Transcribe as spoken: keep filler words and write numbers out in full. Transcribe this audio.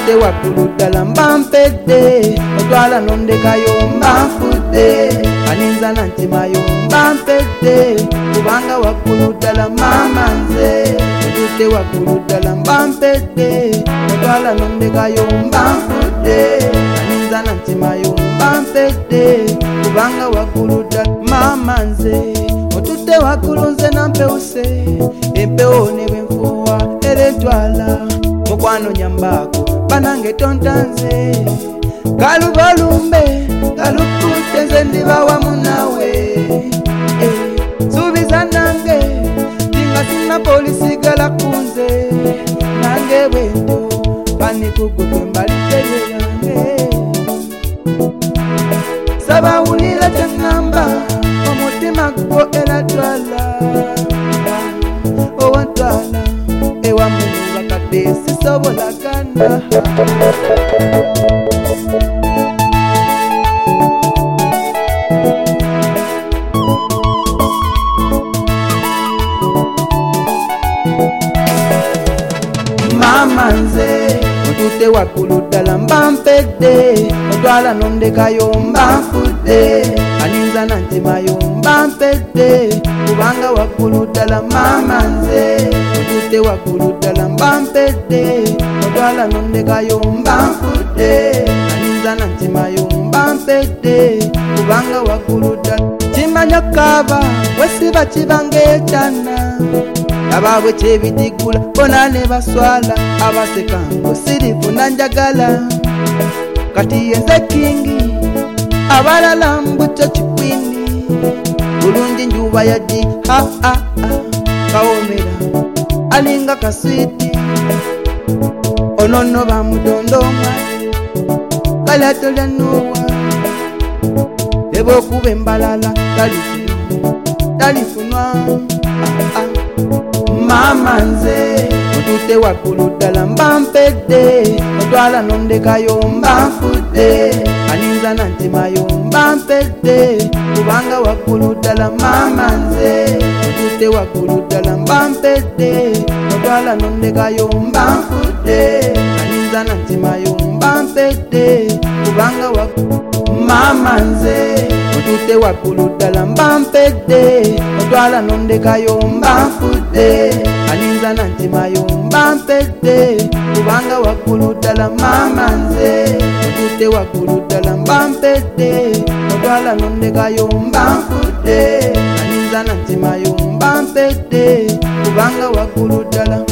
otute waggulu ddala mba mpedde otwala nondekayo mba nfudde aninza nantimayo mba mpedde kubanga waggulu ddala maama nze otute waggulu ddala mba mpedde otwala nondekayo mba nfudde aninza nantimayo mba mpedde kubanga waggulu ddala maama nze otute waggulu nze nampeuse empewo ne bwenfuuwa era entwala mukwano nyambako banange tontanze galubalumbe galukute nze ndiba wamu nawe eh, suubiza nange tinga sina polisi galakunze nange bwento banikugwe kwembalidde byange saba wulira kyangamba omutima gwo era twala owatwala ewamungu bakadde sisobolagana maama nze otute waggulu ddala mba mpedde otwala nondekayo mba nfudde aninza nantimayo mba mpedde kubanga waggulu ddala maama nze otute waggulu ddala mba mpedde otwala nondekayo mba nfudde aninza nantimayo mba mpedde kubanga waggulu ddala kimanya kaaba wesiba kibange ekyana abaabwe kyebidigula bona ne baswala abaseka ngo sirifuna njagala kati yenze kingi abalala mbuto kikwini bulungi njuba yaddi ha ha ha kawomera alinga kaswiti onono bamudondoma kalatolya nuwa ebokuba embalala talifunwa talifunwa ah, ah. maama nze otute waggulu ddala mba mpedde otwala nondekayo mba nfudde aninza nantimayo mba mpedde kubanga waggulu ddala maama nze otute waggulu ddala mba mpedde otwala nondekayo mba nfudde aninza nantimayo mba mpedde kubanga waggulu maama nze otute waggulu ddala mba mpedde otwala nondekayo mba nfudde aninza nantimayo mba mpedde kubanga waggulu ddala maama nze otute waggulu ddala mba mpedde otwala nondekayo mba nfudde aninza nantimayo mba mpedde kubanga waggulu ddala